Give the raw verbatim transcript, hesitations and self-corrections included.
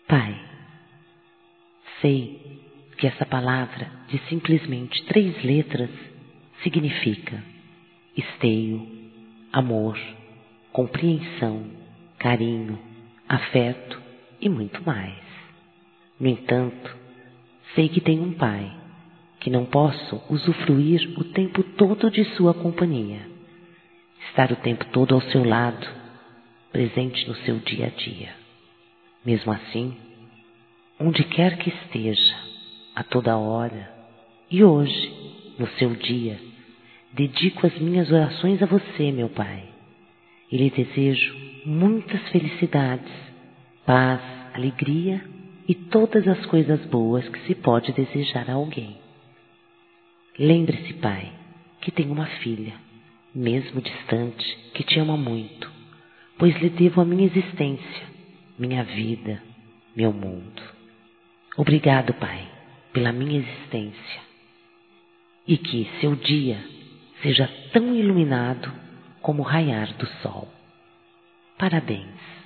Pai, sei que essa palavra de simplesmente três letras significa esteio, amor, compreensão, carinho, afeto e muito mais. No entanto, sei que tenho um Pai, que não posso usufruir o tempo todo de sua companhia, estar o tempo todo ao seu lado, presente no seu dia a dia. Mesmo assim, onde quer que esteja, a toda hora, e hoje, no seu dia, dedico as minhas orações a você, meu Pai, e lhe desejo muitas felicidades, paz, alegria e todas as coisas boas que se pode desejar a alguém. Lembre-se, Pai, que tenho uma filha, mesmo distante, que te ama muito, pois lhe devo a minha existência, minha vida, meu mundo. Obrigado, Pai, pela minha existência, e que seu dia seja tão iluminado como o raiar do sol. Parabéns.